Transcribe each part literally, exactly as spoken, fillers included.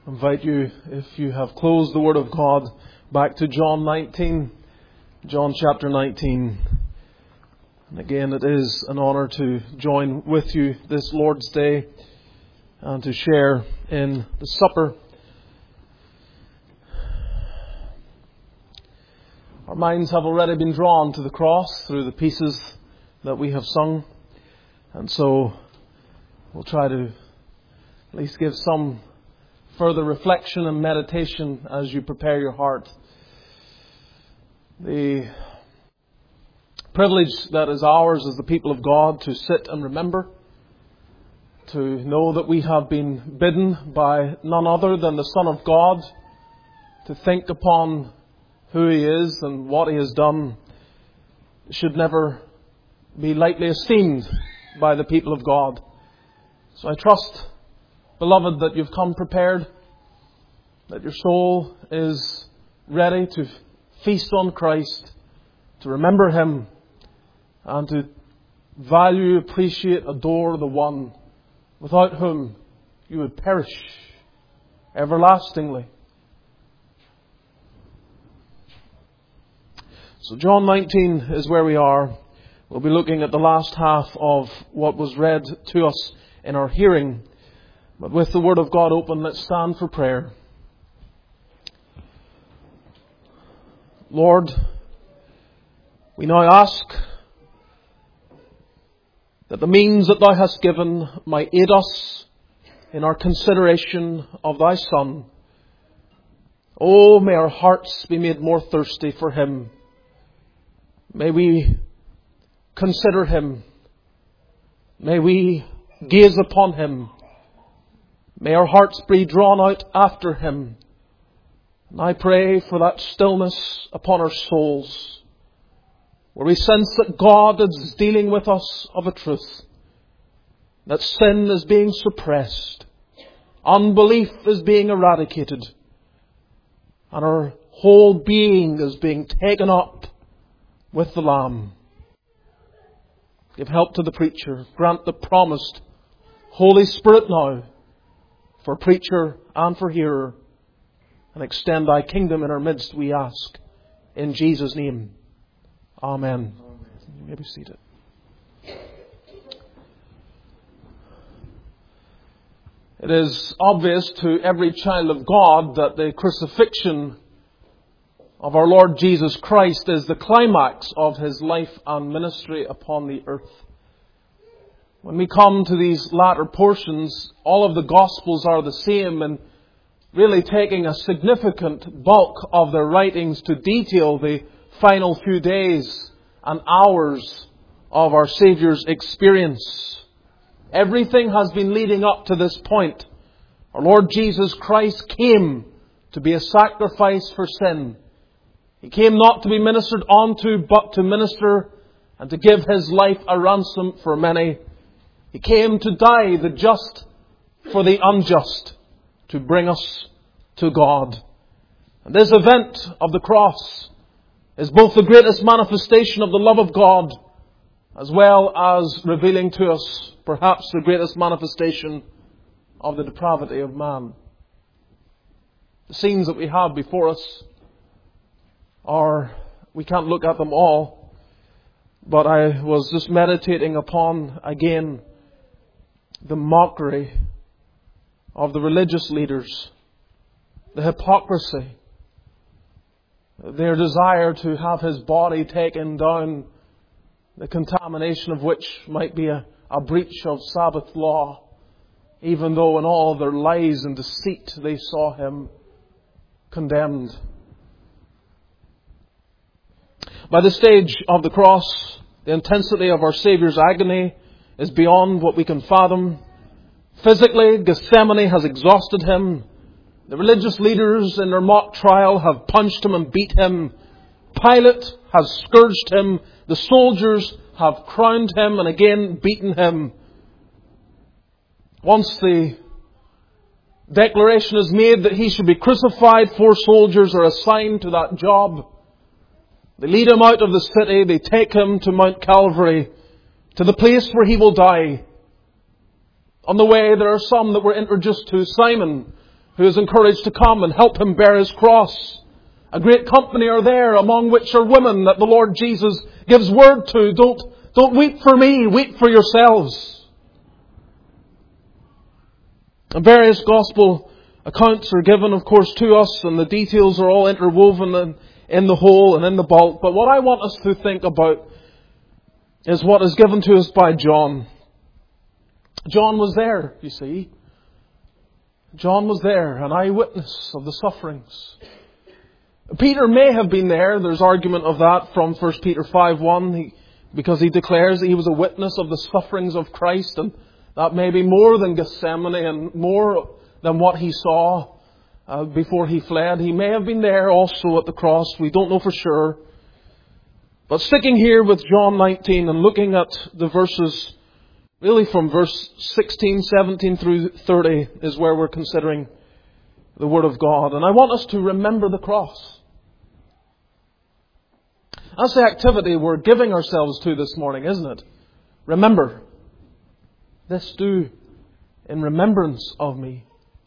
I invite you, if you have closed the Word of God, back to John nineteen, John chapter nineteen. And again, it is an honour to join with you this Lord's Day and to share in the supper. Our minds have already been drawn to the cross through the pieces that we have sung. And so we'll try to at least give some further reflection and meditation as you prepare your heart. The privilege that is ours as the people of God to sit and remember, to know that we have been bidden by none other than the Son of God to think upon who He is and what He has done, should never be lightly esteemed by the people of God. So I trust, beloved, that you've come prepared, that your soul is ready to feast on Christ, to remember Him, and to value, appreciate, adore the one without whom you would perish everlastingly. So John nineteen is where we are. We'll be looking at the last half of what was read to us in our hearing. But with the Word of God open, let's stand for prayer. Lord, we now ask that the means that Thou hast given might aid us in our consideration of Thy Son. Oh, may our hearts be made more thirsty for Him. May we consider Him. May we gaze upon Him. May our hearts be drawn out after Him. And I pray for that stillness upon our souls, where we sense that God is dealing with us of a truth, that sin is being suppressed, unbelief is being eradicated, and our whole being is being taken up with the Lamb. Give help to the preacher. Grant the promised Holy Spirit now for preacher and for hearer. And extend Thy kingdom in our midst, we ask. In Jesus' name. Amen. Amen. You may be seated. It is obvious to every child of God that the crucifixion of our Lord Jesus Christ is the climax of His life and ministry upon the earth. When we come to these latter portions, all of the Gospels are the same in really taking a significant bulk of their writings to detail the final few days and hours of our Saviour's experience. Everything has been leading up to this point. Our Lord Jesus Christ came to be a sacrifice for sin. He came not to be ministered unto, but to minister and to give His life a ransom for many. He came to die, the just for the unjust, to bring us to God. And this event of the cross is both the greatest manifestation of the love of God, as well as revealing to us perhaps the greatest manifestation of the depravity of man. The scenes that we have before us are, we can't look at them all, but I was just meditating upon again the mockery of the religious leaders, the hypocrisy, their desire to have His body taken down, the contamination of which might be a, a breach of Sabbath law, even though in all their lies and deceit they saw Him condemned. By the stage of the cross, the intensity of our Saviour's agony is beyond what we can fathom. Physically, Gethsemane has exhausted Him. The religious leaders in their mock trial have punched Him and beat Him. Pilate has scourged Him. The soldiers have crowned Him and again beaten Him. Once the declaration is made that He should be crucified, four soldiers are assigned to that job. They lead Him out of the city. They take Him to Mount Calvary, to the place where He will die. On the way, there are some that were introduced to Simon, who is encouraged to come and help him bear his cross. A great company are there, among which are women that the Lord Jesus gives word to. Don't, don't weep for me, weep for yourselves. And various gospel accounts are given, of course, to us, and the details are all interwoven in, in the whole and in the bulk. But what I want us to think about is what is given to us by John. John was there, you see. John was there, an eyewitness of the sufferings. Peter may have been there. There's argument of that from First Peter five one, he, because he declares that he was a witness of the sufferings of Christ, and that may be more than Gethsemane and more than what he saw uh, before he fled. He may have been there also at the cross. We don't know for sure. But sticking here with John nineteen and looking at the verses, really from verse sixteen, seventeen through thirty is where we're considering the Word of God. And I want us to remember the cross. That's the activity we're giving ourselves to this morning, isn't it? Remember. This do in remembrance of me.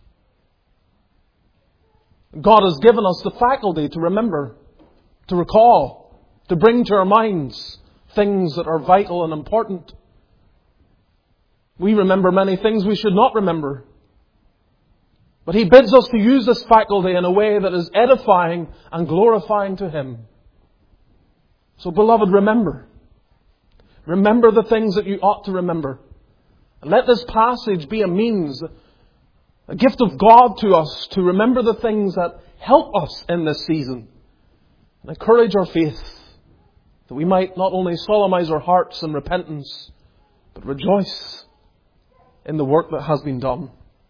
God has given us the faculty to remember, to recall, to bring to our minds things that are vital and important. We remember many things we should not remember. But He bids us to use this faculty in a way that is edifying and glorifying to Him. So, beloved, remember. Remember the things that you ought to remember. And let this passage be a means, a gift of God to us to remember the things that help us in this season. And encourage our faith, that we might not only solemnize our hearts in repentance, but rejoice in the work that has been done.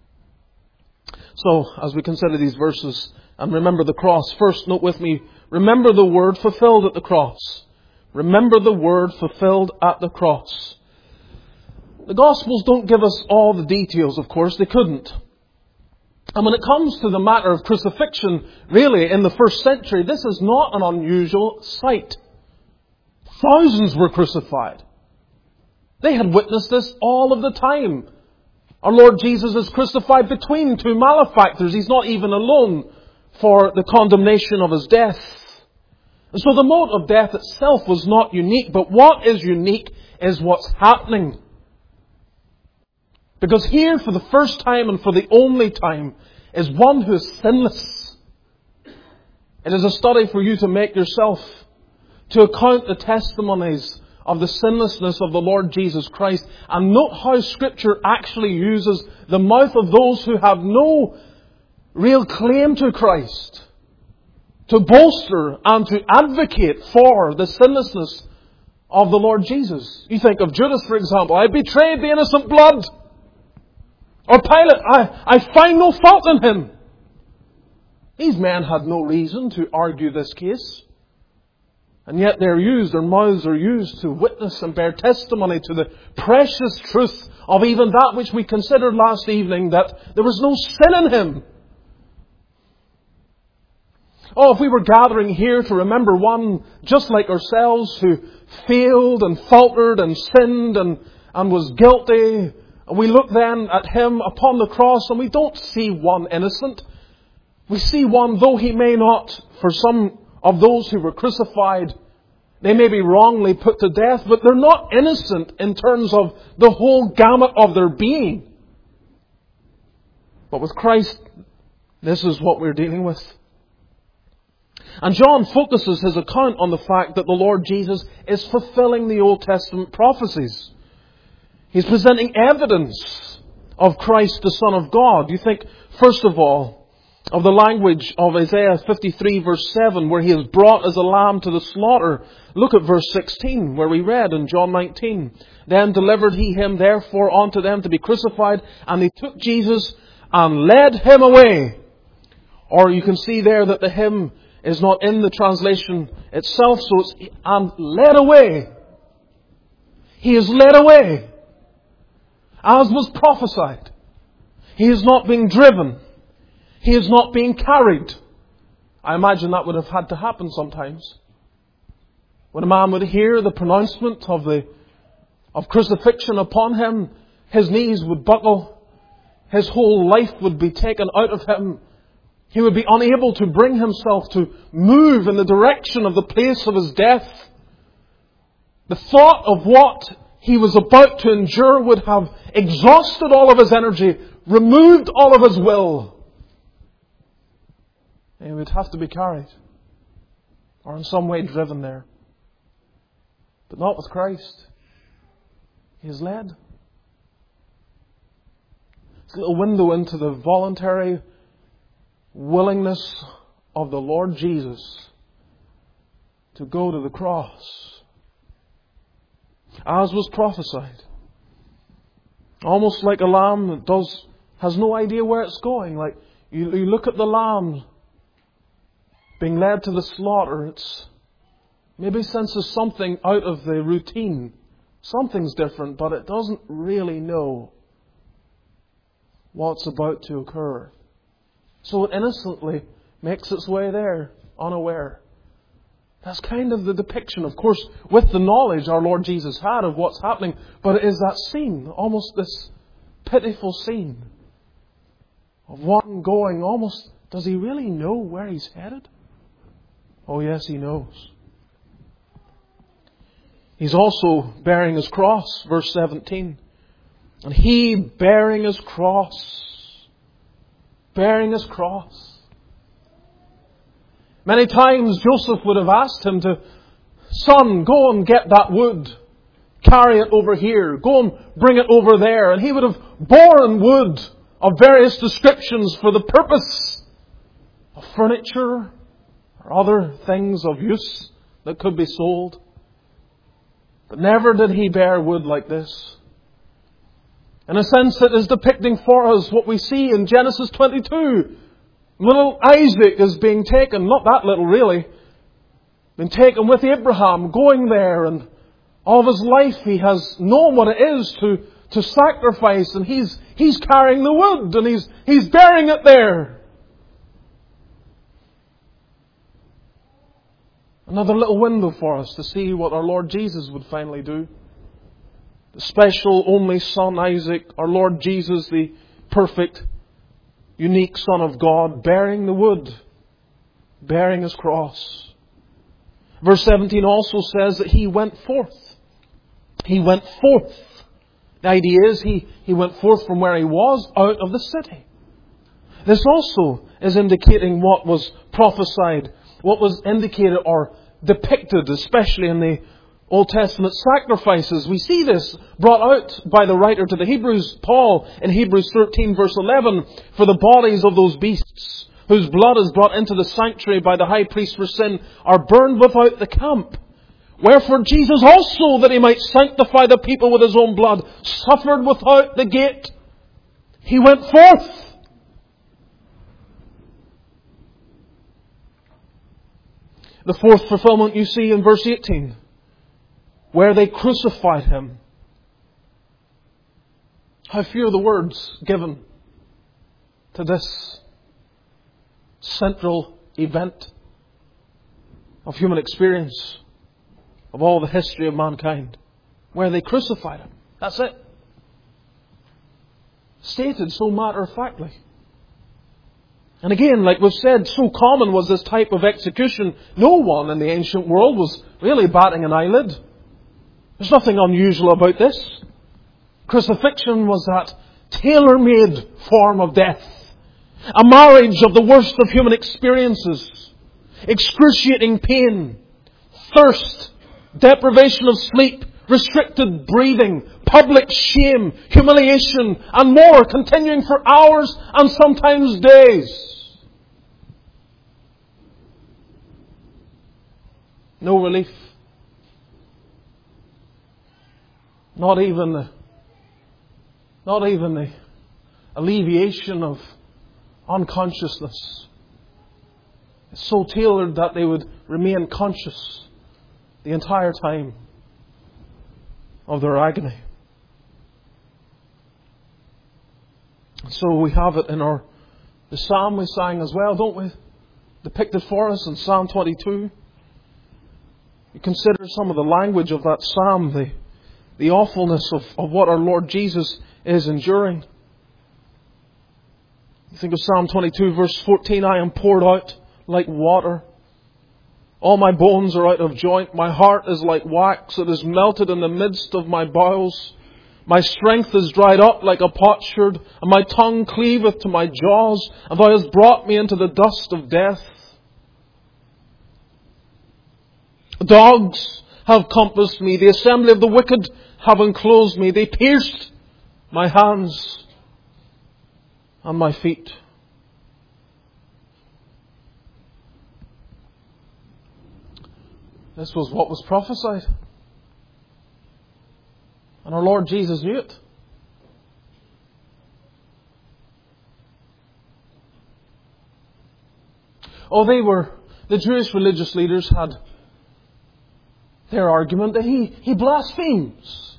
So, as we consider these verses and remember the cross, first note with me, remember the word fulfilled at the cross. Remember the word fulfilled at the cross. The Gospels don't give us all the details, of course, they couldn't. And when it comes to the matter of crucifixion, really, in the first century, this is not an unusual sight. Thousands were crucified. They had witnessed this all of the time. Our Lord Jesus is crucified between two malefactors. He's not even alone for the condemnation of His death. And so the mode of death itself was not unique, but what is unique is what's happening. Because here, for the first time and for the only time, is one who is sinless. It is a study for you to make yourself, to account the testimonies of the sinlessness of the Lord Jesus Christ. And note how Scripture actually uses the mouth of those who have no real claim to Christ to bolster and to advocate for the sinlessness of the Lord Jesus. You think of Judas, for example. I betrayed the innocent blood. Or Pilate, I, I find no fault in him. These men had no reason to argue this case. And yet they're used, their mouths are used to witness and bear testimony to the precious truth of even that which we considered last evening, that there was no sin in Him. Oh, if we were gathering here to remember one just like ourselves who failed and faltered and sinned and, and was guilty, and we look then at Him upon the cross and we don't see one innocent. We see one, though He may not, for some of those who were crucified, they may be wrongly put to death, but they're not innocent in terms of the whole gamut of their being. But with Christ, this is what we're dealing with. And John focuses his account on the fact that the Lord Jesus is fulfilling the Old Testament prophecies. He's presenting evidence of Christ, the Son of God. You think, first of all, of the language of Isaiah fifty-three verse seven, where He is brought as a lamb to the slaughter. Look at verse sixteen, where we read in John nineteen. Then delivered He Him therefore unto them to be crucified, and they took Jesus and led Him away. Or you can see there that the him is not in the translation itself, so it's and led away. He is led away, as was prophesied. He is not being driven. He is not being carried. I imagine that would have had to happen sometimes. When a man would hear the pronouncement of the of crucifixion upon him, his knees would buckle, his whole life would be taken out of him. He would be unable to bring himself to move in the direction of the place of his death. The thought of what he was about to endure would have exhausted all of his energy, removed all of his will. And he would have to be carried, or in some way driven there. But not with Christ. He is led. It's a little window into the voluntary willingness of the Lord Jesus to go to the cross, as was prophesied. Almost like a lamb that does has no idea where it's going. Like you, you look at the lamb being led to the slaughter, it's maybe senses something out of the routine. Something's different, but it doesn't really know what's about to occur. So it innocently makes its way there, unaware. That's kind of the depiction, of course, with the knowledge our Lord Jesus had of what's happening. But it is that scene, almost this pitiful scene of one going almost, does he really know where he's headed? Oh yes, he knows. He's also bearing his cross, verse seventeen. And he bearing his cross, bearing his cross. Many times Joseph would have asked him to, son, go and get that wood. Carry it over here. Go and bring it over there. And he would have borne wood of various descriptions for the purpose of furniture or other things of use that could be sold. But never did he bear wood like this. In a sense, it is depicting for us what we see in Genesis twenty-two. Little Isaac is being taken, not that little really, been taken with Abraham, going there, and all of his life he has known what it is to, to sacrifice, and he's he's carrying the wood, and he's he's bearing it there. Another little window for us to see what our Lord Jesus would finally do. The special only Son Isaac, our Lord Jesus, the perfect, unique Son of God, bearing the wood, bearing his cross. Verse seventeen also says that he went forth. He went forth. The idea is he, he went forth from where he was, out of the city. This also is indicating what was prophesied, what was indicated or depicted, especially in the Old Testament sacrifices. We see this brought out by the writer to the Hebrews, Paul, in Hebrews thirteen verse eleven, for the bodies of those beasts whose blood is brought into the sanctuary by the high priest for sin are burned without the camp. Wherefore Jesus also, that he might sanctify the people with his own blood, suffered without the gate. He went forth. The fourth fulfillment you see in verse eighteen, where they crucified him. How few are the words given to this central event of human experience, of all the history of mankind, where they crucified him. That's it. Stated so matter-of-factly. And again, like we've said, so common was this type of execution, no one in the ancient world was really batting an eyelid. There's nothing unusual about this. Crucifixion was that tailor-made form of death. A marriage of the worst of human experiences. Excruciating pain, thirst, deprivation of sleep, restricted breathing, public shame, humiliation, and more, continuing for hours and sometimes days. No relief. Not even the, not even the alleviation of unconsciousness. It's so tailored that they would remain conscious the entire time of their agony. So we have it in our the psalm we sang as well, don't we? Depicted for us in Psalm twenty-two. You consider some of the language of that psalm, the The awfulness of, of what our Lord Jesus is enduring. You think of Psalm twenty-two verse fourteen, I am poured out like water. All my bones are out of joint. My heart is like wax. It is melted in the midst of my bowels. My strength is dried up like a potsherd, and my tongue cleaveth to my jaws, and thou hast brought me into the dust of death. Dogs have compassed me. The assembly of the wicked have enclosed me. They pierced my hands and my feet. This was what was prophesied. And our Lord Jesus knew it. Oh, they were, the Jewish religious leaders had their argument that he, he blasphemes.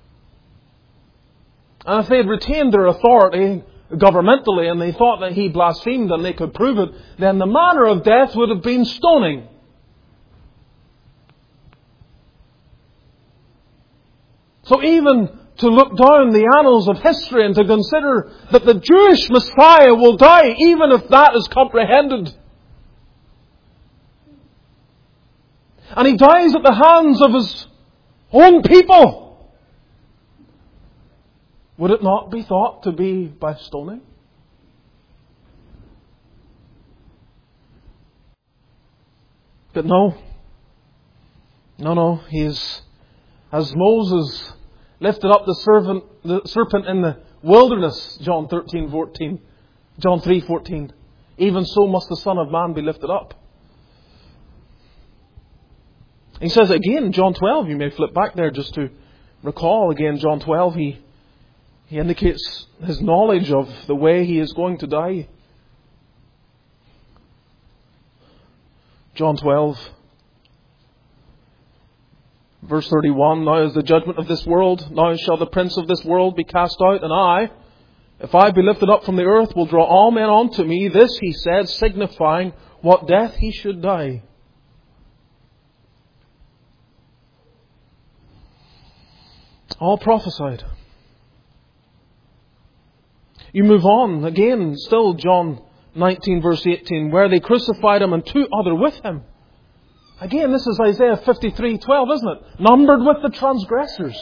And if they had retained their authority governmentally and they thought that he blasphemed and they could prove it, then the manner of death would have been stoning. So even to look down the annals of history and to consider that the Jewish Messiah will die, even if that is comprehended. And He dies at the hands of His own people. Would it not be thought to be by stoning? But no. No, no. He is, as Moses lifted up the serpent, the serpent in the wilderness, John thirteen fourteen, John three fourteen. Even so must the Son of Man be lifted up. He says again, John twelve, you may flip back there just to recall again John twelve, he, he indicates his knowledge of the way he is going to die. John twelve. Verse thirty-one, now is the judgment of this world. Now shall the prince of this world be cast out. And I, if I be lifted up from the earth, will draw all men unto me. This he said, signifying what death he should die. All prophesied. You move on again, still John nineteen verse eighteen, where they crucified him and two other with him. Again, this is Isaiah fifty-three twelve, isn't it? Numbered with the transgressors.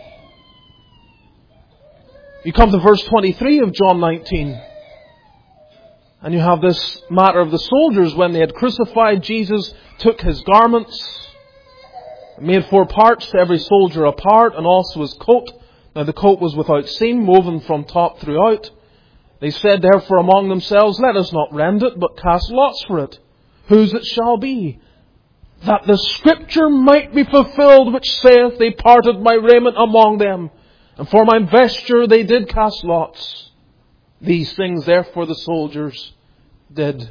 You come to verse twenty-three of John nineteen. And you have this matter of the soldiers when they had crucified Jesus, took His garments, made four parts to every soldier a part, and also his coat. Now the coat was without seam, woven from top throughout. They said therefore among themselves, let us not rend it, but cast lots for it, whose it shall be. That the scripture might be fulfilled, which saith, they parted my raiment among them, and for my vesture they did cast lots. These things therefore the soldiers did.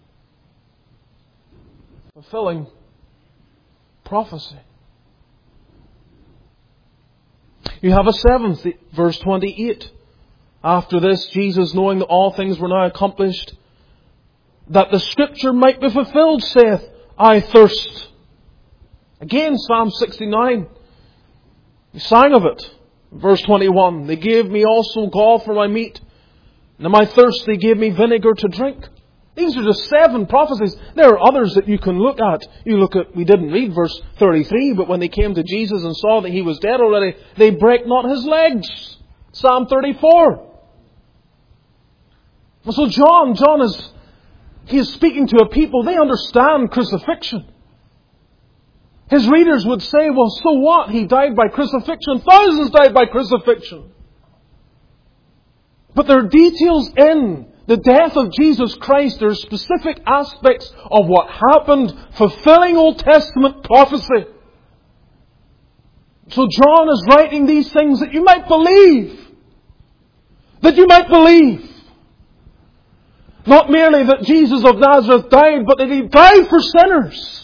Fulfilling prophecy. You have a seventh, verse twenty-eight. After this, Jesus, knowing that all things were now accomplished, that the scripture might be fulfilled, saith, I thirst. Again, Psalm sixty-nine. We sang of it. Verse twenty-one. They gave me also gall for my meat, and in my thirst they gave me vinegar to drink. These are just seven prophecies. There are others that you can look at. You look at, we didn't read verse thirty-three, but when they came to Jesus and saw that He was dead already, they brake not His legs. Psalm thirty-four. So John, John is, he is speaking to a people, they understand crucifixion. His readers would say, well, so what? He died by crucifixion. Thousands died by crucifixion. But there are details in the death of Jesus Christ. There are specific aspects of what happened, fulfilling Old Testament prophecy. So John is writing these things that you might believe. That you might believe. Not merely that Jesus of Nazareth died, but that He died for sinners.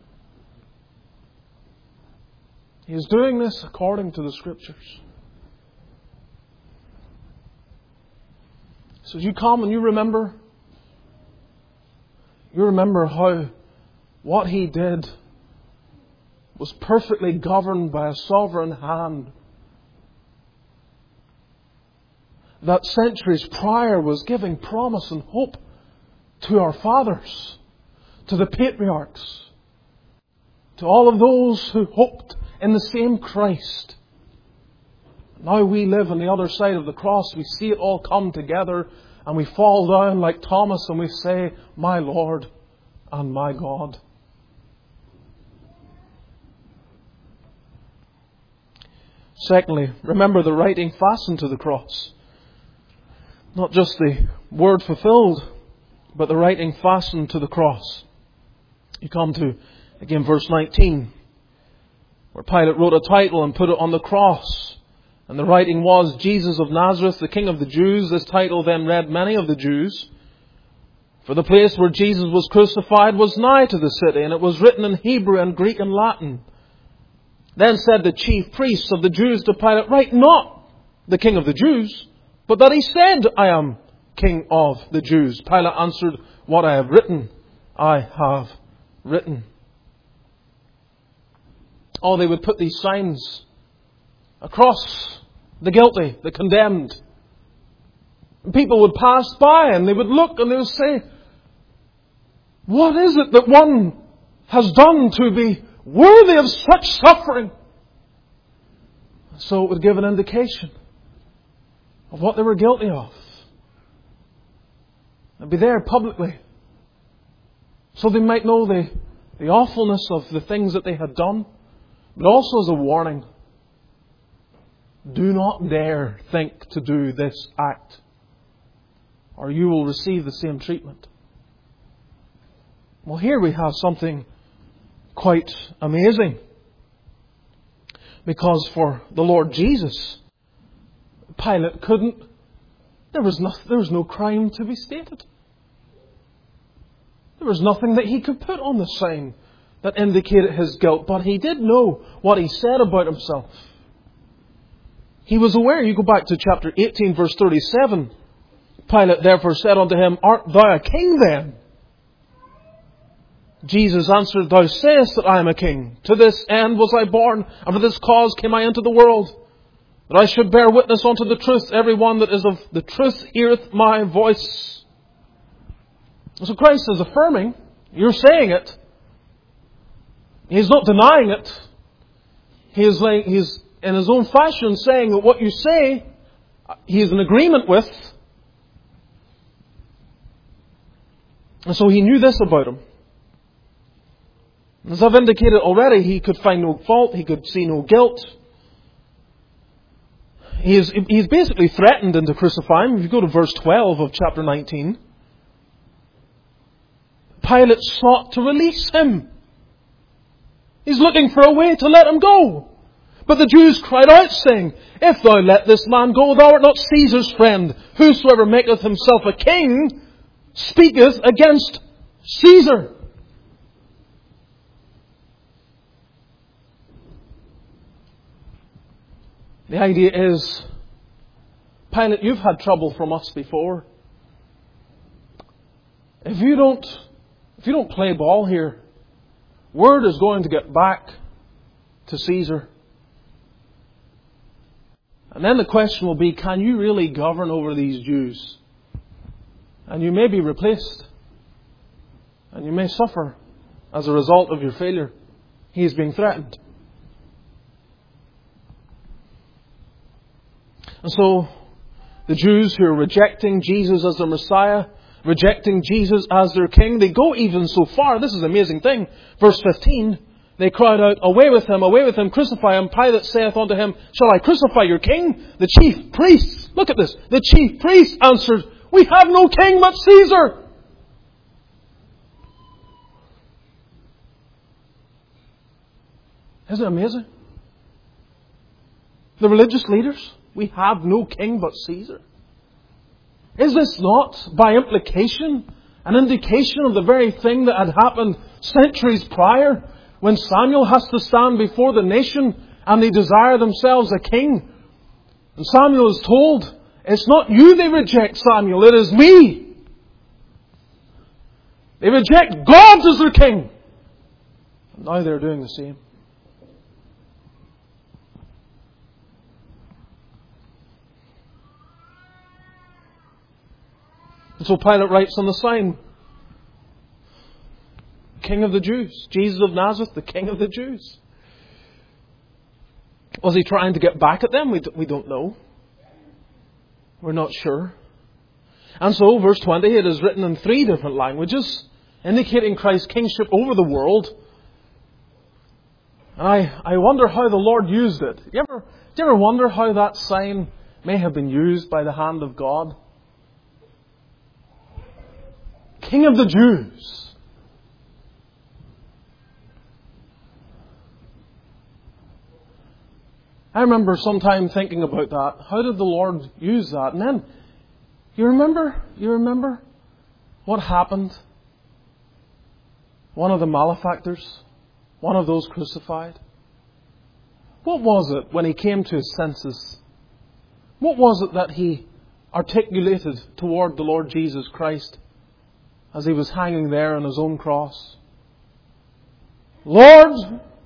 He is doing this according to the Scriptures. So as you come and you remember, you remember how what He did was perfectly governed by a sovereign hand. that centuries prior was giving promise and hope to our fathers, to the patriarchs, to all of those who hoped in the same Christ. Now we live on the other side of the cross. We see it all come together and we fall down like Thomas and we say, "My Lord and my God." Secondly, remember the writing fastened to the cross. Not just the word fulfilled, but the writing fastened to the cross. You come to, again, verse nineteen, where Pilate wrote a title and put it on the cross. And the writing was, "Jesus of Nazareth, the King of the Jews." This title then read many of the Jews. For the place where Jesus was crucified was nigh to the city, and it was written in Hebrew and Greek and Latin. Then said the chief priests of the Jews to Pilate, "Write not the King of the Jews, but that he said, I am King of the Jews." Pilate answered, "What I have written, I have written." Oh, they would put these signs across the guilty, the condemned. And people would pass by and they would look and they would say, "What is it that one has done to be worthy of such suffering?" So it would give an indication of what they were guilty of. It'd be there publicly, so they might know the, the awfulness of the things that they had done, but also as a warning. Do not dare think to do this act, or you will receive the same treatment. Well, here we have something quite amazing. Because for the Lord Jesus, Pilate couldn't, there was no, there was no crime to be stated. There was nothing that he could put on the sign that indicated his guilt, but he did know what he said about himself. He was aware. You go back to chapter eighteen, verse thirty-seven. Pilate therefore said unto him, "Art thou a king then?" Jesus answered, "Thou sayest that I am a king. To this end was I born, and for this cause came I into the world, that I should bear witness unto the truth. Every one that is of the truth heareth my voice." So Christ is affirming, you're saying it. He's not denying it. He is like, he's in his own fashion saying that what you say, he is in agreement with. And so he knew this about him. As I've indicated already, he could find no fault, he could see no guilt. He is, he's basically threatened into crucifying. If you go to verse twelve of chapter nineteen, Pilate sought to release him. He's looking for a way to let him go. But the Jews cried out, saying, "If thou let this man go, thou art not Caesar's friend. Whosoever maketh himself a king speaketh against Caesar." The idea is, Pilate, you've had trouble from us before. If you don't, if you don't play ball here, word is going to get back to Caesar. And then the question will be, can you really govern over these Jews? And you may be replaced. And you may suffer as a result of your failure. He is being threatened. And so, the Jews who are rejecting Jesus as their Messiah, rejecting Jesus as their King, they go even so far. This is an amazing thing. Verse fifteen, they cried out, "Away with him, away with him, crucify him." Pilate saith unto him, "Shall I crucify your king?" The chief priests, look at this, the chief priests answered, "We have no king but Caesar." Isn't it amazing? The religious leaders, "We have no king but Caesar." Is this not, by implication, an indication of the very thing that had happened centuries prior, when Samuel has to stand before the nation and they desire themselves a king? And Samuel is told, it's not you they reject, Samuel, it is me. They reject God as their king. And now they're doing the same. And so Pilate writes on the sign, King of the Jews. Jesus of Nazareth, the King of the Jews. Was he trying to get back at them? We we don't know. We're not sure. And so, verse twenty, it is written in three different languages, indicating Christ's kingship over the world. And I, I wonder how the Lord used it. Do you ever, do you ever wonder how that sign may have been used by the hand of God? King of the Jews. I remember sometime thinking about that. How did the Lord use that? And then, you remember? You remember what happened? One of the malefactors, one of those crucified. What was it when he came to his senses? What was it that he articulated toward the Lord Jesus Christ as he was hanging there on his own cross? Lord,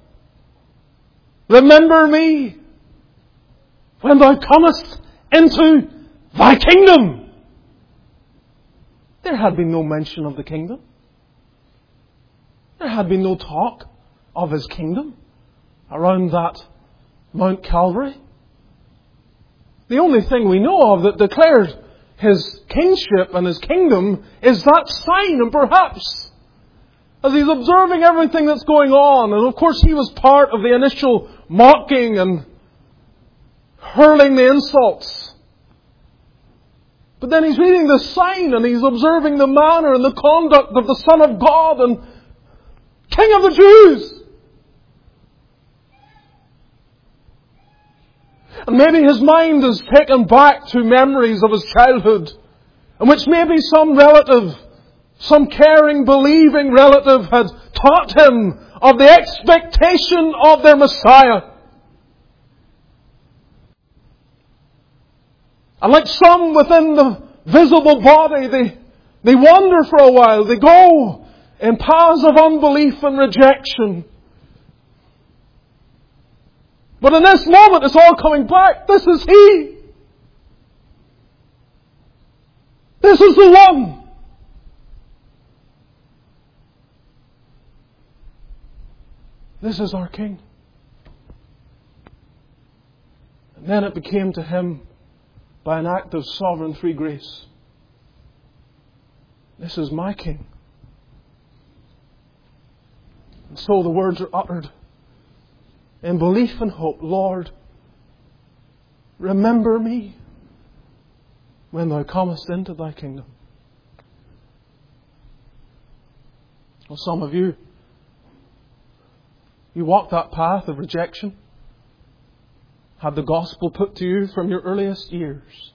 remember me when thou comest into thy kingdom. There had been no mention of the kingdom. There had been no talk of his kingdom around that Mount Calvary. The only thing we know of that declares his kingship and his kingdom is that sign. And perhaps as he's observing everything that's going on, and of course he was part of the initial mocking and hurling the insults. But then he's reading the sign and he's observing the manner and the conduct of the Son of God and King of the Jews. And maybe his mind is taken back to memories of his childhood, in which maybe some relative, some caring, believing relative had taught him of the expectation of their Messiah. And like some within the visible body, they, they wander for a while. They go in paths of unbelief and rejection. But in this moment, it's all coming back. This is He. This is the one. This is our King. And then it became to him by an act of sovereign free grace. This is my King. And so the words are uttered in belief and hope. Lord, remember me when thou comest into thy kingdom. Well, some of you, you walked that path of rejection. Had the gospel put to you from your earliest years.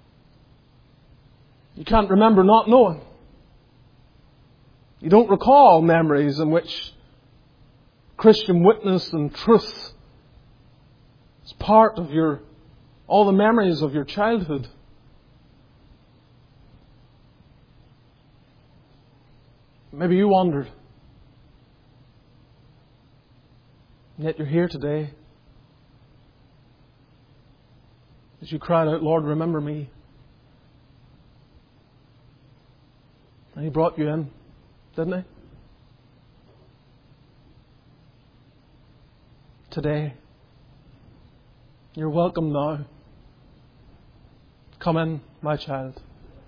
You can't remember not knowing. You don't recall memories in which Christian witness and truth is part of your, all the memories of your childhood. Maybe you wondered. And yet you're here today. As you cried out, Lord, remember me. And He brought you in, didn't He? Today, you're welcome now. Come in, my child.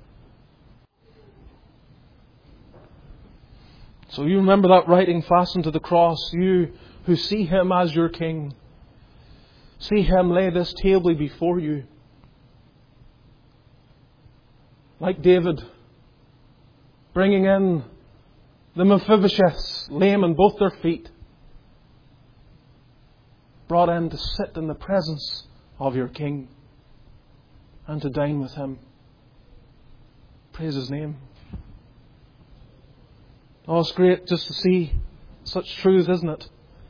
So you remember that writing fastened to the cross, you who see Him as your King. See Him lay this table before you. Like David, bringing in the Mephibosheths, lame in both their feet, brought in to sit in the presence of your King and to dine with Him. Praise His name. Oh, it's great just to see such truth, isn't it?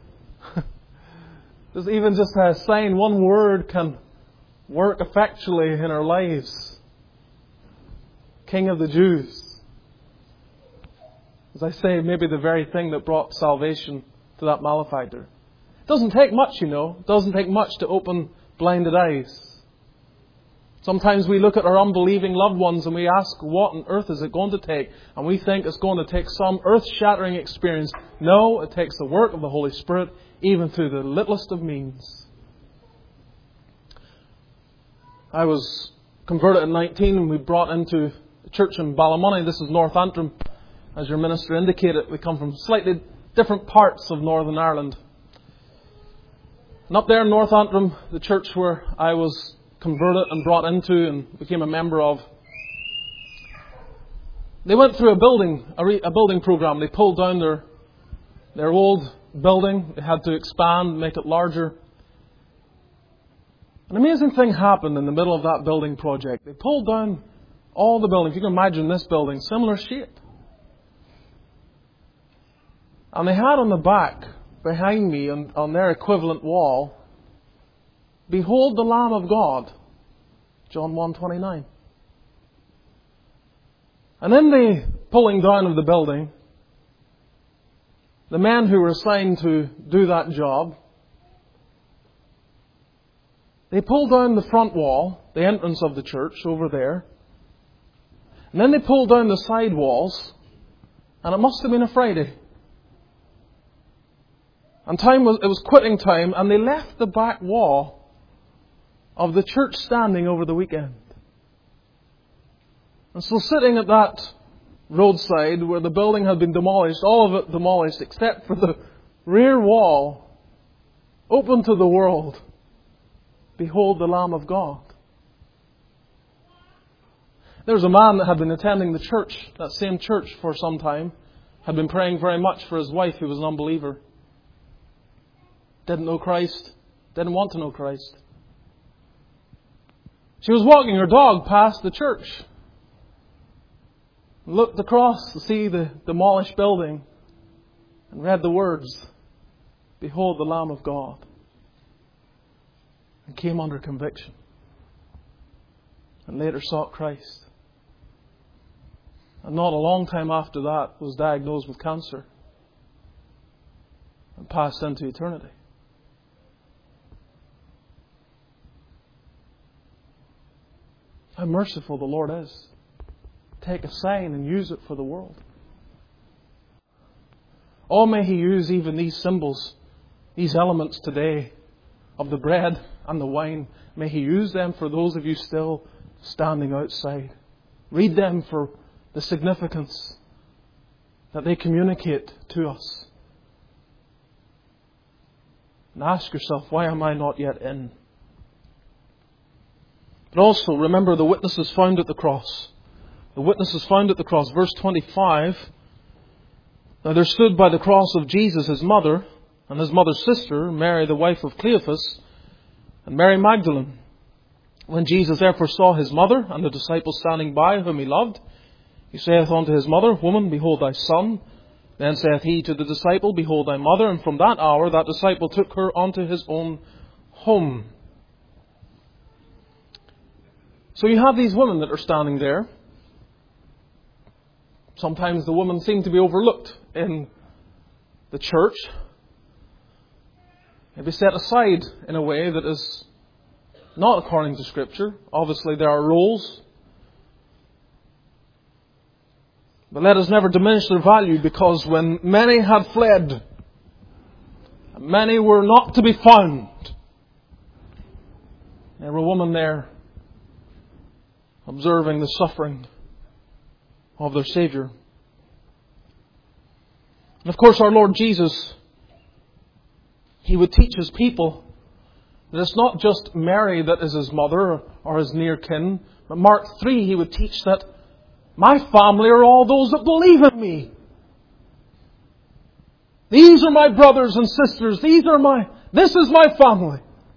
Just even just a sign, one word can work effectually in our lives. King of the Jews. As I say, maybe the very thing that brought salvation to that malefactor. It doesn't take much, you know. It doesn't take much to open blinded eyes. Sometimes we look at our unbelieving loved ones and we ask, what on earth is it going to take? And we think it's going to take some earth-shattering experience. No, it takes the work of the Holy Spirit, even through the littlest of means. I was converted at nineteen and we brought into a church in Ballymoney. This is North Antrim. As your minister indicated, we come from slightly different parts of Northern Ireland. And up there in North Antrim, the church where I was converted and brought into and became a member of, they went through a building a, re, a building program. They pulled down their their old building. They had to expand, make it larger. An amazing thing happened in the middle of that building project. They pulled down all the buildings. You can imagine this building, similar shape. And they had on the back, behind me, on, on their equivalent wall, "Behold the Lamb of God," John one twenty-nine. And in the pulling down of the building, the men who were assigned to do that job, they pulled down the front wall, the entrance of the church over there, and then they pulled down the side walls, and it must have been a Friday. And time was, it was quitting time, and they left the back wall of the church standing over the weekend. And so sitting at that roadside where the building had been demolished, all of it demolished except for the rear wall, open to the world, behold the Lamb of God. There was a man that had been attending the church, that same church for some time, had been praying very much for his wife who was an unbeliever. Didn't know Christ, didn't want to know Christ. She was walking her dog past the church. Looked across to see the demolished building and read the words, "Behold the Lamb of God." And came under conviction. And later sought Christ. And not a long time after that was diagnosed with cancer. And passed into eternity. How merciful the Lord is. Take a sign and use it for the world. Oh, may He use even these symbols, these elements today of the bread and the wine. May He use them for those of you still standing outside. Read them for the significance that they communicate to us. And ask yourself, why am I not yet in? But also, remember the witnesses found at the cross. The witnesses found at the cross. Verse twenty-five. Now there stood by the cross of Jesus his mother and his mother's sister, Mary the wife of Cleophas, and Mary Magdalene. When Jesus therefore saw his mother and the disciples standing by whom he loved, he saith unto his mother, Woman, behold thy son. Then saith he to the disciple, Behold thy mother. And from that hour that disciple took her unto his own home. So you have these women that are standing there. Sometimes the women seem to be overlooked in the church. Maybe set aside in a way that is not according to Scripture. Obviously there are roles. But let us never diminish their value, because when many had fled, many were not to be found, there were women there observing the suffering of their Saviour. And of course our Lord Jesus, He would teach His people that it's not just Mary that is His mother or His near kin. But Mark three, He would teach that my family are all those that believe in me. These are my brothers and sisters. These are my, this is my family.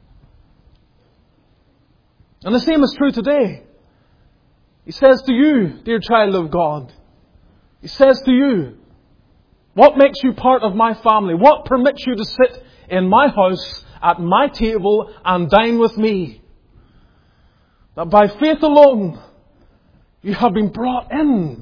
And the same is true today. He says to you, dear child of God, He says to you, what makes you part of my family? What permits you to sit in my house at my table and dine with me? That by faith alone, you have been brought in.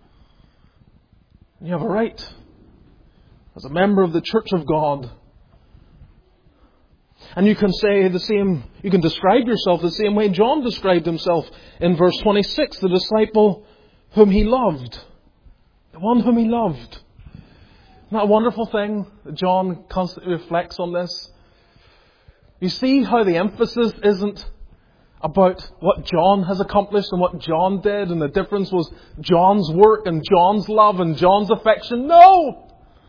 You have a right as a member of the Church of God. And you can say the same, you can describe yourself the same way John described himself in verse twenty-six, the disciple whom he loved. The one whom he loved. Isn't that a wonderful thing that John constantly reflects on this? You see how the emphasis isn't about what John has accomplished and what John did, and the difference was John's work and John's love and John's affection. No!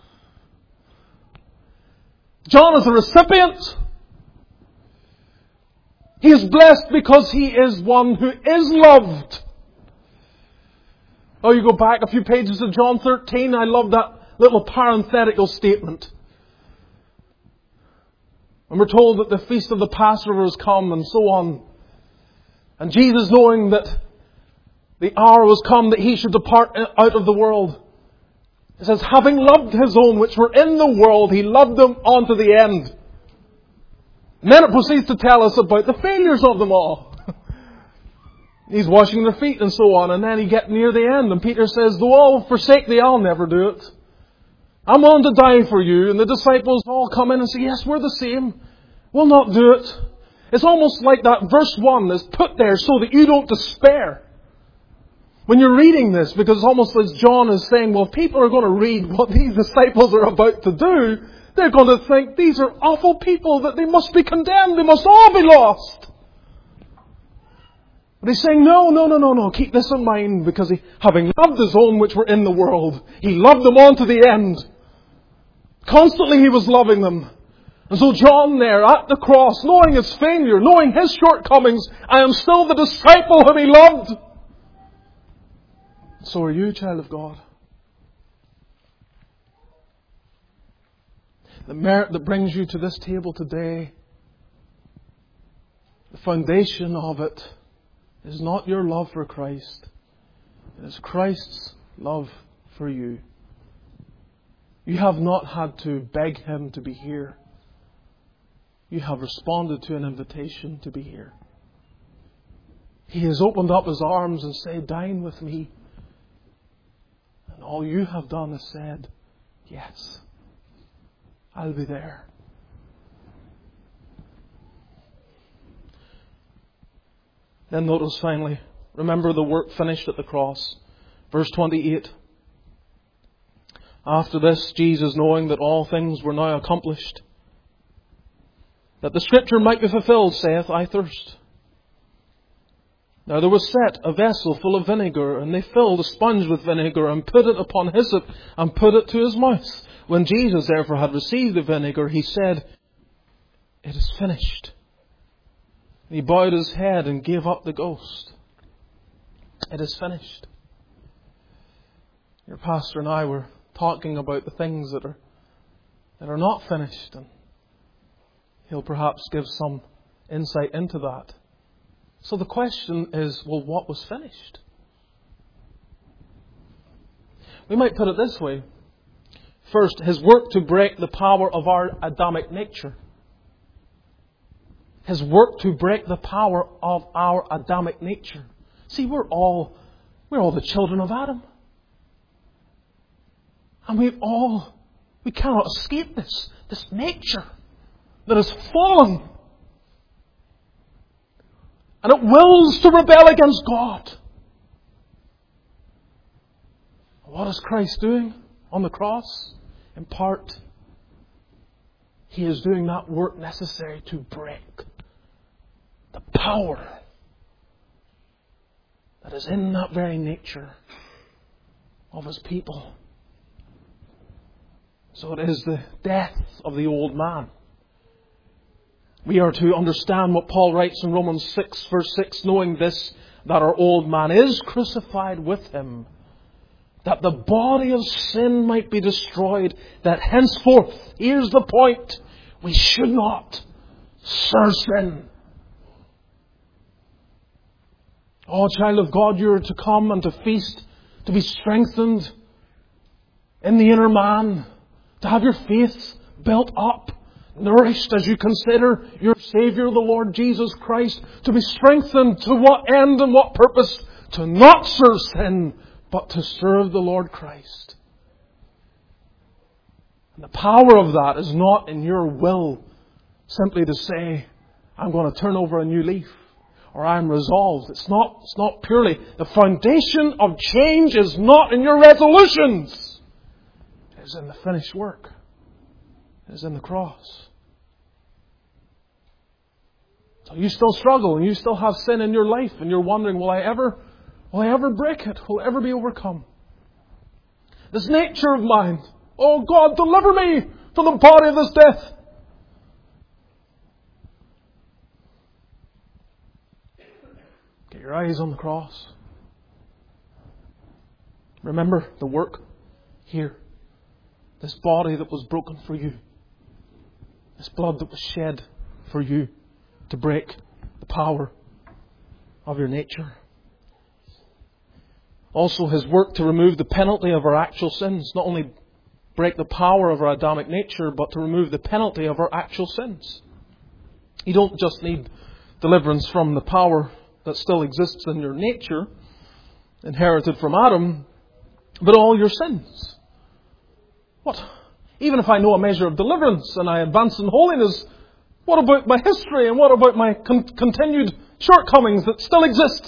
John is a recipient. He is blessed because he is one who is loved. Oh, you go back a few pages to John thirteen. I love that little parenthetical statement. And we're told that the feast of the Passover has come and so on. And Jesus, knowing that the hour was come that he should depart out of the world, it says, having loved his own which were in the world, he loved them unto the end. And then it proceeds to tell us about the failures of them all. He's washing their feet and so on. And then he gets near the end. And Peter says, though all forsake thee, I'll never do it. I'm willing to die for you. And the disciples all come in and say, yes, we're the same. We'll not do it. It's almost like that verse one is put there so that you don't despair. When you're reading this, because it's almost as John is saying, well, if people are going to read what these disciples are about to do, they're going to think these are awful people, that they must be condemned, they must all be lost. But he's saying, no, no, no, no, no, keep this in mind, because he, having loved his own which were in the world, he loved them on to the end. Constantly he was loving them. And so John there at the cross, knowing his failure, knowing his shortcomings, I am still the disciple whom he loved. So are you, child of God. The merit that brings you to this table today, the foundation of it is not your love for Christ. It is Christ's love for you. You have not had to beg Him to be here. You have responded to an invitation to be here. He has opened up His arms and said, dine with me. And all you have done is said, yes, I'll be there. Then notice finally, remember the work finished at the cross. Verse twenty-eight. After this, Jesus, knowing that all things were now accomplished, that the Scripture might be fulfilled, saith, I thirst. Now there was set a vessel full of vinegar, and they filled a sponge with vinegar, and put it upon hyssop, and put it to his mouth. When Jesus therefore had received the vinegar, he said, it is finished. And he bowed his head and gave up the ghost. It is finished. Your pastor and I were talking about the things that are that are not finished, and he'll perhaps give some insight into that. So the question is, well, what was finished? We might put it this way. First, His work to break the power of our Adamic nature. His work to break the power of our Adamic nature. See, we're all we're all the children of Adam. And we all we cannot escape this, this nature that has fallen. And it wills to rebel against God. What is Christ doing on the cross? In part, He is doing that work necessary to break the power that is in that very nature of His people. So it is the death of the old man. We are to understand what Paul writes in Romans six, verse six, knowing this, that our old man is crucified with Him, that the body of sin might be destroyed, that henceforth, here's the point, we should not serve sin. Oh, child of God, you are to come and to feast, to be strengthened in the inner man, to have your faith built up, nourished as you consider your Saviour, the Lord Jesus Christ, to be strengthened to what end and what purpose? To not serve sin, but to serve the Lord Christ. And the power of that is not in your will simply to say, I'm going to turn over a new leaf, or I'm resolved. It's not, it's not purely. The foundation of change is not in your resolutions. It is in the finished work. It is in the cross. So you still struggle and you still have sin in your life and you're wondering, will I ever, will I ever break it? Will I ever be overcome? This nature of mine, oh God, deliver me from the body of this death. Get your eyes on the cross. Remember the work here. This body that was broken for you. This blood that was shed for you to break the power of your nature. Also His work to remove the penalty of our actual sins. Not only break the power of our Adamic nature, but to remove the penalty of our actual sins. You don't just need deliverance from the power that still exists in your nature, inherited from Adam, but all your sins. What? Even if I know a measure of deliverance and I advance in holiness, what about my history and what about my con- continued shortcomings that still exist?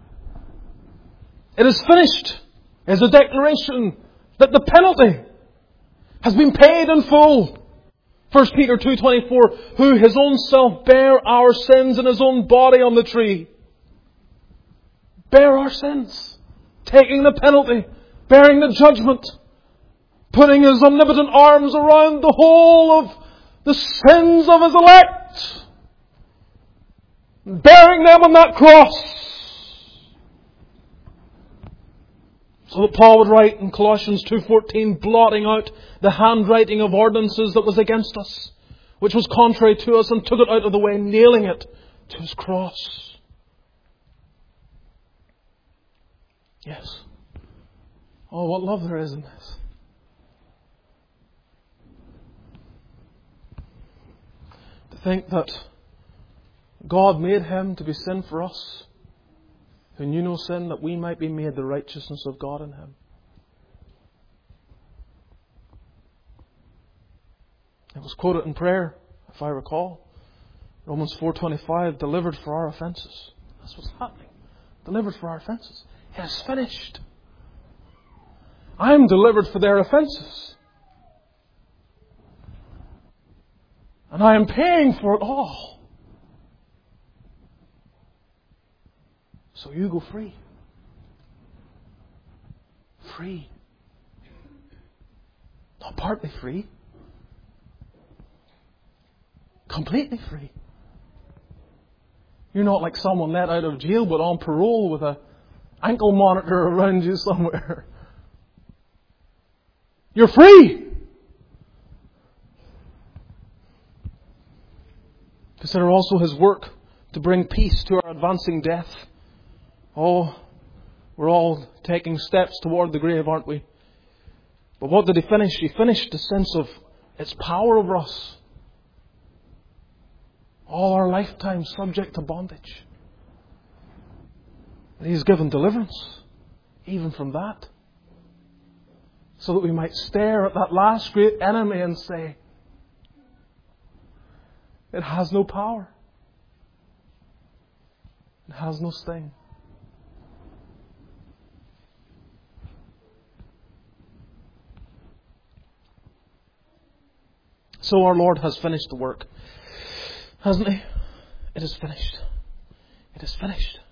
It is finished is a declaration that the penalty has been paid in full. First Peter two twenty-four, who His own self bare our sins in His own body on the tree. Bear our sins. Taking the penalty. Bearing the judgment. Putting His omnipotent arms around the whole of the sins of His elect. Bearing them on that cross. So that Paul would write in Colossians two fourteen, blotting out the handwriting of ordinances that was against us, which was contrary to us, and took it out of the way, nailing it to His cross. Yes. Oh, what love there is in this. To think that God made Him to be sin for us, who knew no sin, that we might be made the righteousness of God in Him. It was quoted in prayer, if I recall. Romans four twenty-five, delivered for our offences. That's what's happening. Delivered for our offences. It is finished. I am delivered for their offences. And I am paying for it all. So you go free. Free. Not partly free. Completely free. You're not like someone let out of jail but on parole with a ankle monitor around you somewhere. You're free. Consider also His work to bring peace to our advancing death. Oh, we're all taking steps toward the grave, aren't we? But what did He finish? He finished the sense of its power over us. All our lifetime subject to bondage. And He's given deliverance, even from that. So that we might stare at that last great enemy and say, it has no power. It has no sting. So our Lord has finished the work, hasn't He? It is finished. It is finished.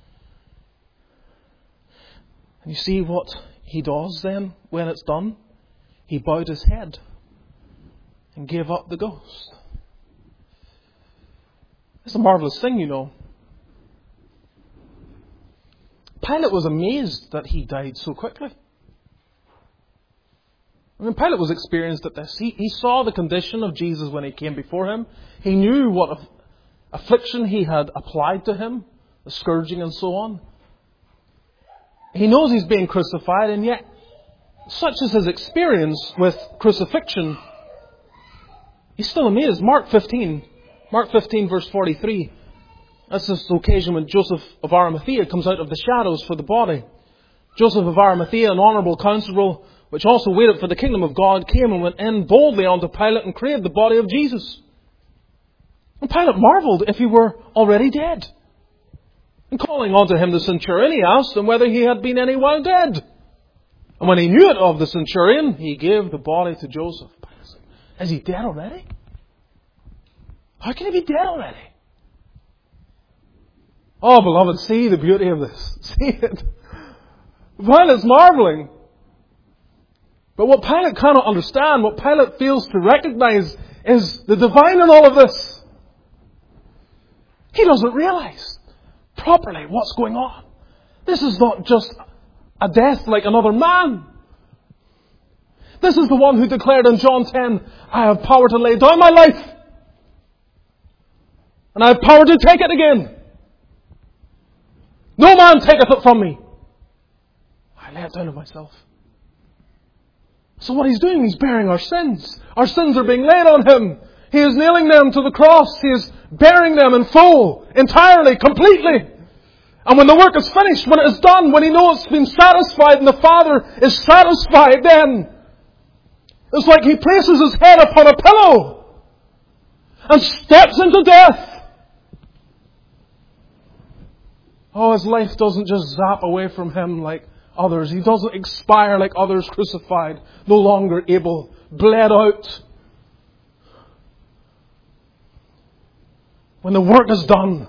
And you see what He does then when it's done? He bowed His head and gave up the ghost. It's a marvellous thing, you know. Pilate was amazed that He died so quickly. I mean, Pilate was experienced at this. He, he saw the condition of Jesus when He came before him. He knew what aff- affliction He had applied to Him, the scourging and so on. He knows He's being crucified, and yet, such is His experience with crucifixion, He's still amazed. Mark fifteen, Mark fifteen verse forty-three. That's this occasion when Joseph of Arimathea comes out of the shadows for the body. Joseph of Arimathea, an honourable counsel, which also waited for the kingdom of God, came and went in boldly unto Pilate and craved the body of Jesus. And Pilate marvelled if he were already dead. And calling unto him the centurion, he asked him whether he had been any while dead. And when he knew it of the centurion, he gave the body to Joseph. Pilate said, is he dead already? How can he be dead already? Oh, beloved, see the beauty of this. See it. Pilate's marvelling. But what Pilate cannot understand, what Pilate fails to recognize, is the divine in all of this. He doesn't realize properly what's going on. This is not just a death like another man. This is the one who declared in John ten, I have power to lay down my life. And I have power to take it again. No man taketh it from me. I lay it down of myself. So what he's doing, he's bearing our sins. Our sins are being laid on him. He is nailing them to the cross. He is bearing them in full, entirely, completely. And when the work is finished, when it is done, when he knows it's been satisfied and the Father is satisfied, then it's like he places his head upon a pillow and steps into death. Oh, his life doesn't just zap away from him like others. He doesn't expire like others crucified, no longer able, bled out. When the work is done,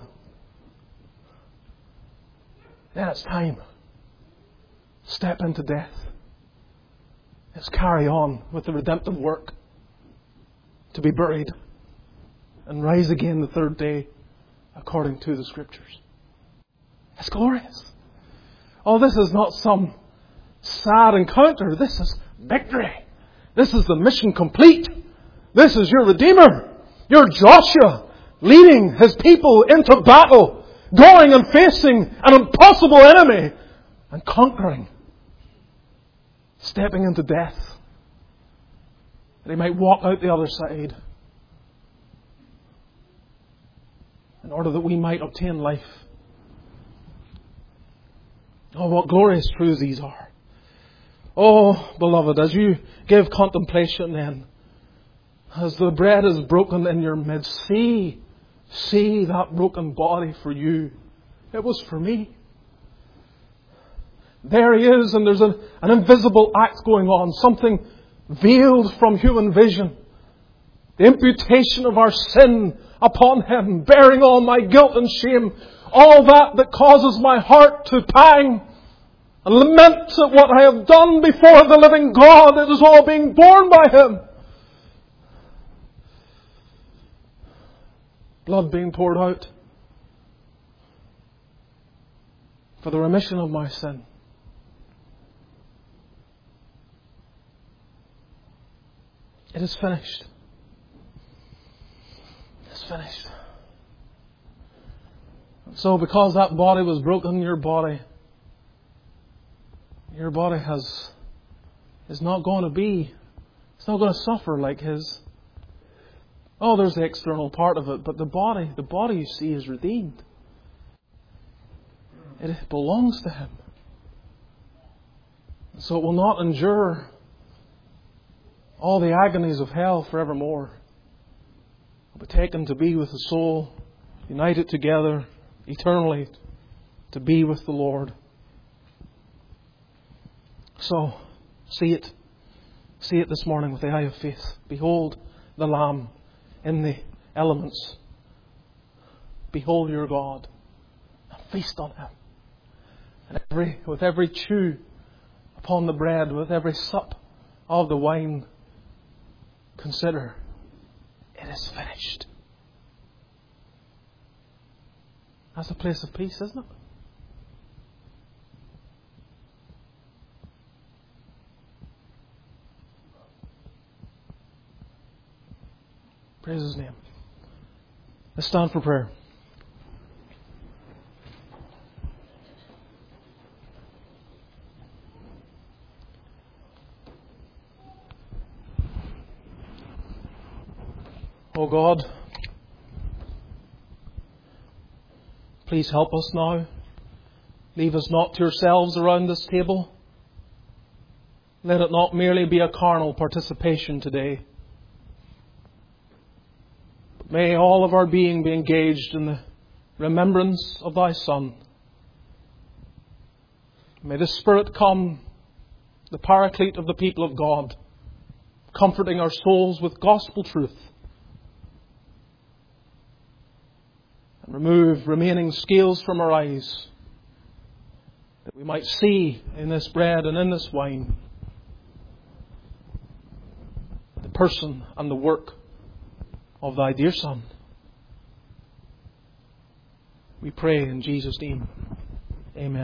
then it's time. Step into death. Let's carry on with the redemptive work. To be buried and rise again the third day according to the Scriptures. It's glorious. Oh, this is not some sad encounter. This is victory. This is the mission complete. This is your Redeemer, your Joshua, leading his people into battle, going and facing an impossible enemy and conquering, stepping into death, that he might walk out the other side in order that we might obtain life. Oh, what glorious truths these are. Oh, beloved, as you give contemplation then, as the bread is broken in your midst, see, see that broken body for you. It was for me. There he is, and there's an, an invisible act going on, something veiled from human vision. The imputation of our sin upon him, bearing all my guilt and shame, all that that causes my heart to pang and lament at what I have done before the living God. It is all being borne by him. Blood being poured out for the remission of my sin. It is finished. It's finished. So because that body was broken, your body, your body has, is not going to be, it's not going to suffer like his. Oh, there's the external part of it, but the body, the body you see is redeemed. It belongs to him. So it will not endure all the agonies of hell forevermore. It will be taken to be with the soul, united together eternally to be with the Lord. So, see it. See it this morning with the eye of faith. Behold the Lamb in the elements. Behold your God. And feast on him. And every, with every chew upon the bread, with every sup of the wine, consider, it is finished. That's a place of peace, isn't it? Praise his name. Let's stand for prayer. Oh God, please help us now. Leave us not to yourselves around this table. Let it not merely be a carnal participation today. May all of our being be engaged in the remembrance of Thy Son. May the Spirit come, the Paraclete of the people of God, comforting our souls with gospel truth, and remove remaining scales from our eyes, that we might see in this bread and in this wine the person and the work of Thy dear Son. We pray in Jesus' name. Amen.